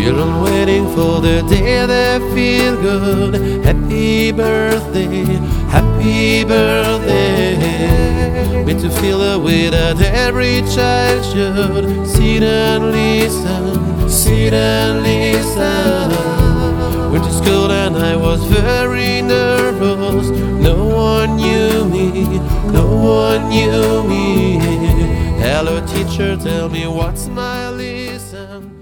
Children waiting for the day they feel good. Happy birthday, happy birthday. Made to feel the way that every child should. Sit and listen, sit and listen. Went to school and I was very nervous. No one knew me, no one knew me. Hello teacher, tell me what's my lesson.